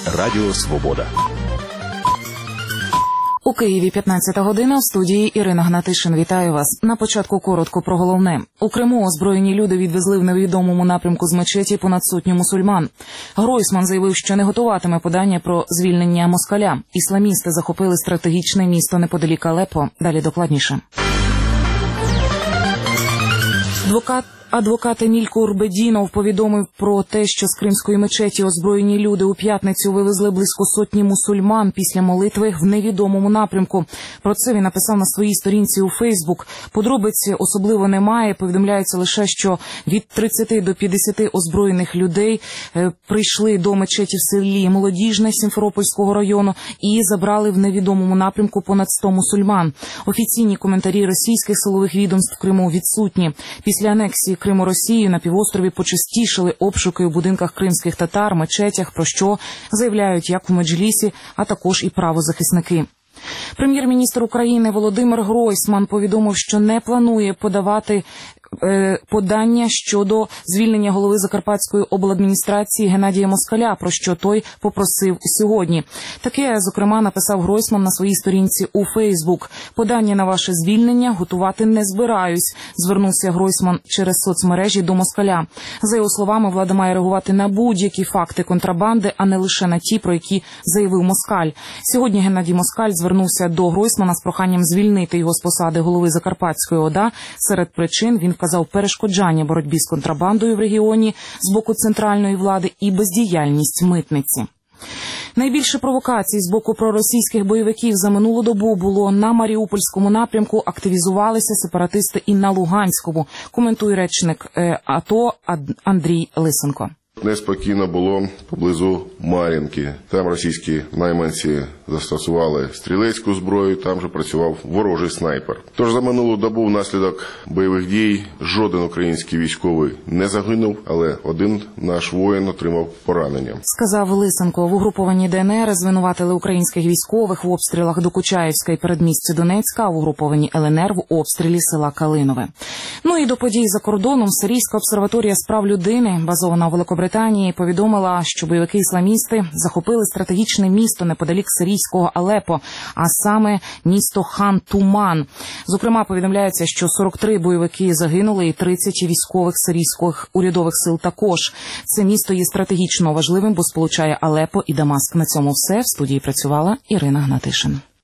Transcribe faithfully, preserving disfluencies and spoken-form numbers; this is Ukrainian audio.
Радіо Свобода. У Києві п'ятнадцята година, в студії Ірина Гнатишин. Вітаю вас. На початку коротко про головне. У Криму озброєні люди відвезли в невідомому напрямку з мечеті понад сотню мусульман. Гройсман заявив, що не готуватиме подання про звільнення москаля. Ісламісти захопили стратегічне місто неподалік Алеппо. Далі докладніше. Адвокат Адвокат Еміль Курбедінов повідомив про те, що з кримської мечеті озброєні люди у п'ятницю вивезли близько сотні мусульман після молитви в невідомому напрямку. Про це він написав на своїй сторінці у Фейсбук. Подробиць особливо немає. Повідомляється лише, що від тридцяти до п'ятдесяти озброєних людей е, прийшли до мечеті в селі Молодіжне Сімферопольського району і забрали в невідомому напрямку понад сто мусульман. Офіційні коментарі російських силових відомств в Криму відсутні. Після анексії Криму Росією на півострові почастішили обшуки у будинках кримських татар, мечетях, про що заявляють як у Меджлісі, а також і правозахисники. Прем'єр-міністр України Володимир Гройсман повідомив, що не планує подавати е, подання щодо звільнення голови Закарпатської обладміністрації Геннадія Москаля, про що той попросив сьогодні. Таке, зокрема, написав Гройсман на своїй сторінці у Фейсбук. Подання на ваше звільнення готувати не збираюсь, звернувся Гройсман через соцмережі до Москаля. За його словами, влада має реагувати на будь-які факти контрабанди, а не лише на ті, про які заявив Москаль. Сьогодні Геннадій Москаль звернувся до Гройсмана з проханням звільнити його з посади голови Закарпатської ОДА. Серед причин він вказав перешкоджання боротьбі з контрабандою в регіоні з боку центральної влади і бездіяльність митниці. Найбільше провокацій з боку проросійських бойовиків за минулу добу було на Маріупольському напрямку, активізувалися сепаратисти і на Луганському, коментує речник АТО Андрій Лисенко. Неспокійно було поблизу Мар'їнки. Там російські найманці застосували стрілецьку зброю, там же працював ворожий снайпер. Тож за минулу добу внаслідок бойових дій жоден український військовий не загинув, але один наш воїн отримав поранення. Сказав Лисенко. В угрупованні ДНР звинуватили українських військових в обстрілах Докучаївська і передмістя Донецька, а в угруповані ЛНР в обстрілі села Калинове. Ну і до подій за кордоном Сирійська обсерваторія з прав людини, базована у Великобританії, повідомила, що бойовики-ісламісти захопили стратегічне місто неподалік сирійського Алеппо, а саме місто Хан-Туман. Зокрема, повідомляється, що сорок три бойовики загинули і тридцять військових сирійських урядових сил також. Це місто є стратегічно важливим, бо сполучає Алеппо і Дамаск. На цьому все. В студії працювала Ірина Гнатишин.